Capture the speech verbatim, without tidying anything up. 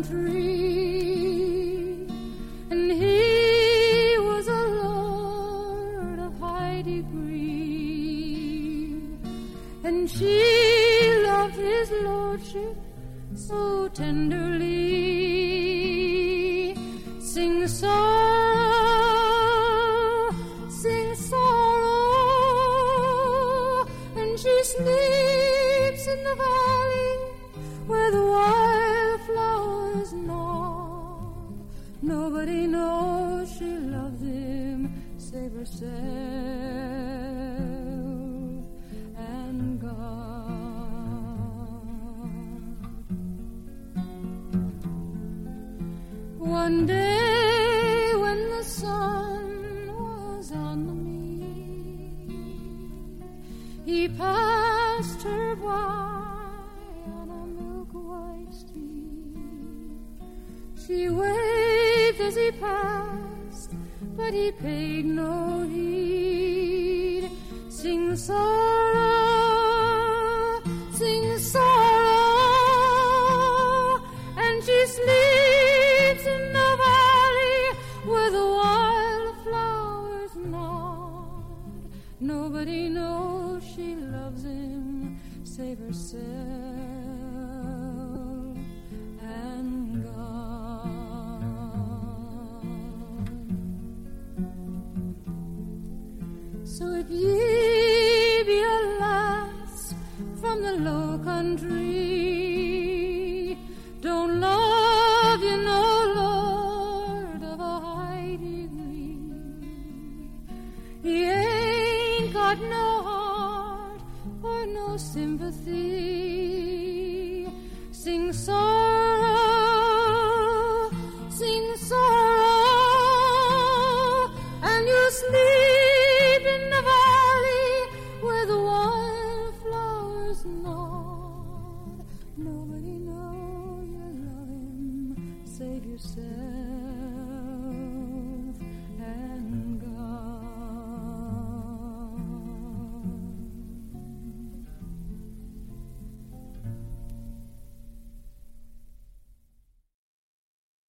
country, and he was a lord of high degree, and she loved his lordship so tenderly. Sing sorrow, sing sorrow, and she sleeps in the valley where the wildflowers nod. Nobody knows she loves him save herself and God. One day when the sun was on the mead, he passed her by on a milk-white steed. She waved as he passed, but he paid no heed. Sing sorrow, sing sorrow, and she sleeps in the valley where the wildflowers nod. Nobody knows she loves him save herself and God. So if ye be a lass from the low country, don't love you no lord of a high degree. He ain't got no heart or no sympathy. Sing sorrow,